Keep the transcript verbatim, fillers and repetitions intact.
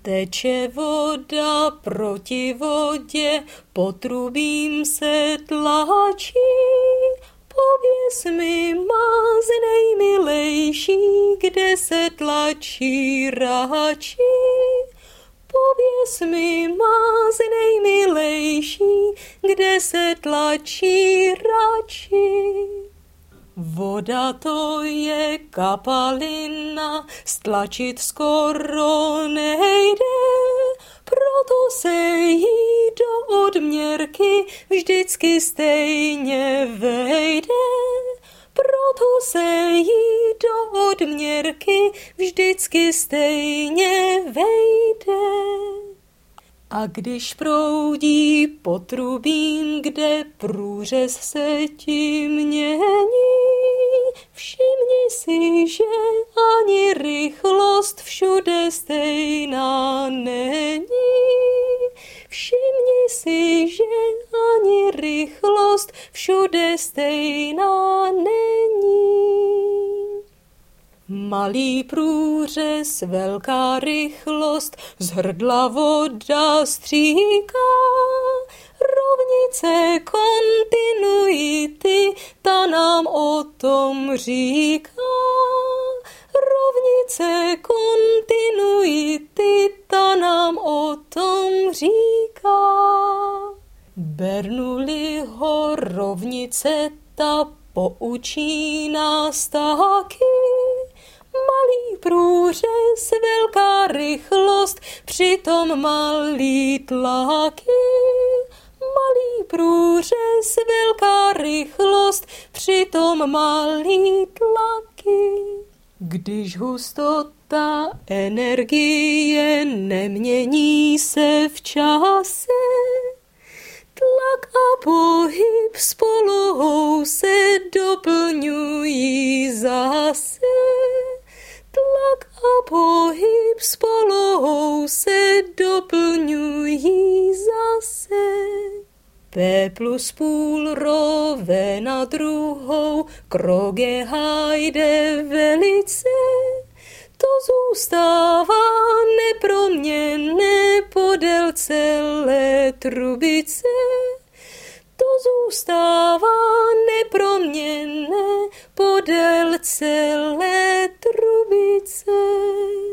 Teče voda proti vodě, potrubím se tlačí. Pověz mi, má z nejmilejší, kde se tlačí radši. Pověz mi, má z nejmilejší, kde se tlačí radši. Voda to je kapalina, stlačit skoro nejde, proto se jí do odměrky vždycky stejně vejde. Proto se jí do odměrky vždycky stejně vejde. A když proudí potrubím, kde průřez se ti mění, všimni si, že ani rychlost všude stejná není. Všimni si, že ani rychlost všude stejná není. Malý průřez, velká rychlost, z hrdla voda stříká. Rovnice kontinuity, ta nám o tom říká. Rovnice kontinuity, ta nám o tom říká. Bernoulliho rovnice, ta poučí nás taky. Malý průřez, velká rychlost, přitom malý tlaky. Malý průřez, velká rychlost, přitom malý tlaky. Když hustota energie nemění se v čase, tlak a pohyb s polohou se doplňují zase. Tlak a pohyb s polohou se doplňují zase. P plus půl rove na druhou, krok je hajde velice. To zůstává neproměnné podél celé trubice. To zůstává neproměnné podél celé trubice.